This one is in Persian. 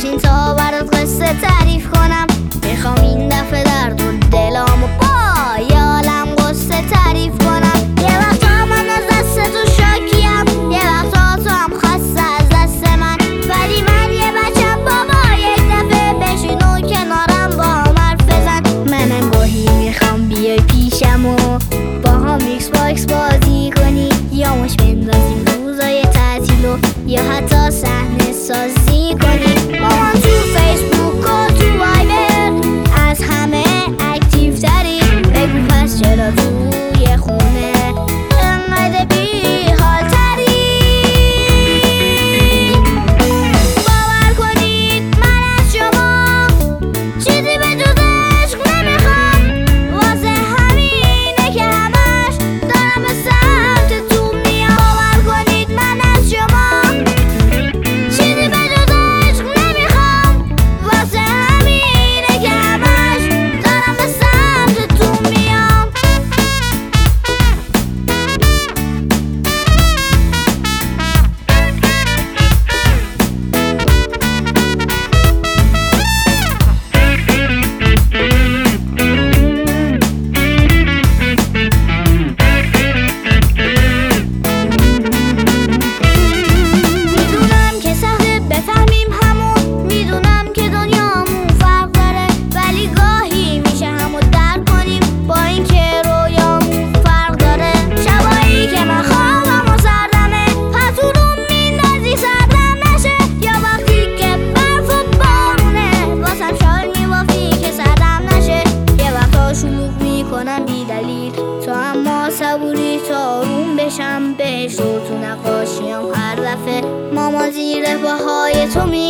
بشین تا برات قصه تعریف کنم. میخوام این دفعه درد و دلامو با یه عالم قصه تعریف کنم. یه وقتا من از دست تو شاکیم، یه وقتا تو هم خسته از دست من، ولی من یه بچم بابا. یک دفعه بشین و کنارم با هم حرف بزن. منم گاهی میخوام بیای پیشم و با هم ایکس باکس بازی کنی، یا مش بندازیم روزای تعطیل و یا حتی صحنه سازی کنی. مامان تو فیسبوک و تو وایبر از همه اکتیو تری، بگو پس چرا توی خونه انقدر بی حال تری؟ باور کنید من از شما چیزی به جز عشق نمیخوام، واسه همینه که همش دارم به سمت تو میام. باور کنید من از شما چیزی به جز عشق نمیخوام، واسه همینه که همش دارم به سمت تو میام. میدونم که سخته بفهمیم همون، میدونم که دنیامون فرق داره، ولی گاهی میشه همو درک کنیم با اینکه رویامون فرق داره. شبایی که من خوابم و سردمه، پتو رو میندازی سردم نشه، یا وقتی که برف و بارونه واسم شال میبافی که سردم نشه. یه وقتا شلوغ میکنم بی دلیل تو، اما صبوری تا آروم بشم بهش رو تو نقاشیم هر دفعه ماما زیر پاهای تو